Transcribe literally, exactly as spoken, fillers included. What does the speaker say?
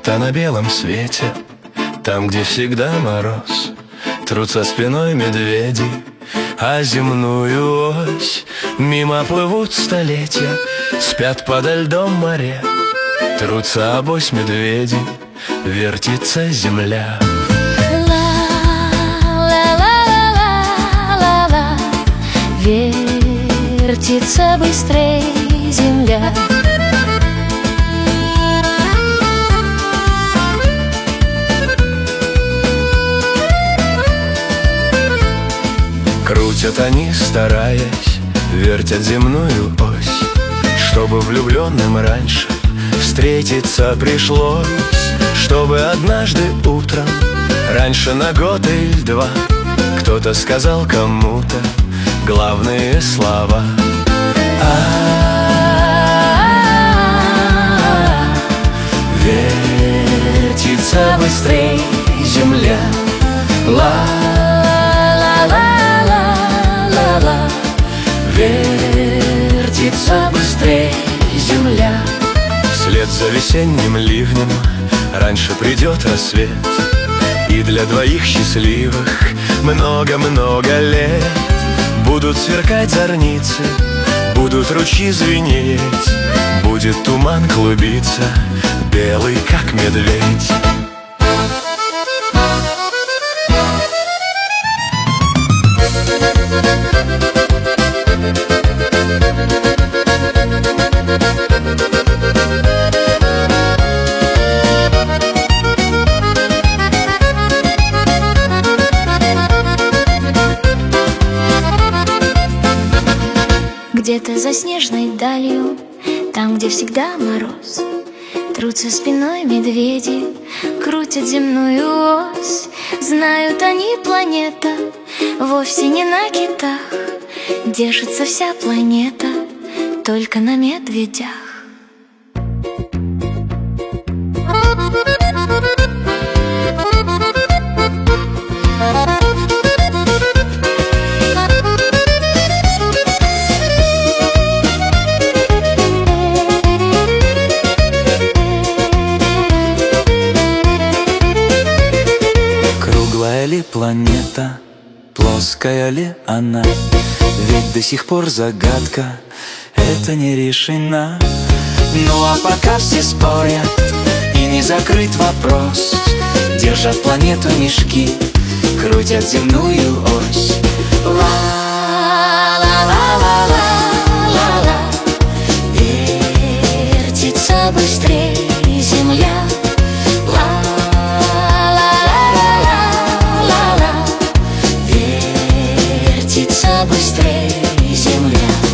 будто на белом свете. Там, где всегда мороз, трутся спиной медведи, а земную ось мимо плывут столетия. Спят подо льдом моря, трутся обось медведи, вертится земля. Ла-ла-ла-ла-ла-ла, вертится быстрей земля. Крутят они, стараясь, вертят земную ось, чтобы влюбленным раньше встретиться пришлось, чтобы однажды утром, раньше на год или два, кто-то сказал кому-то главные слова. А-а-а, вертится быстрей земля. Ла-ла-ла-ла-ла, вертится быстрей земля. Вслед за весенним ливнем раньше придет рассвет, и для двоих счастливых много-много лет. Будут сверкать зорницы, будут ручьи звенеть, будет туман клубиться, белый, как медведь. Где-то за снежной далью, там, где всегда мороз, трутся спиной медведи, крутят земную ось. Знают они, планета вовсе не на китах, держится вся планета только на медведях. Круглая ли планета, плоская ли она? Ведь до сих пор загадка эта не решена. Ну а пока все спорят и не закрыт вопрос, держат планету мешки, крутят земную ось. Ла-ла-ла-ла-ла-ла, вертится быстрей земля. Ла-ла-ла-ла-ла-ла, вертится быстрей земля.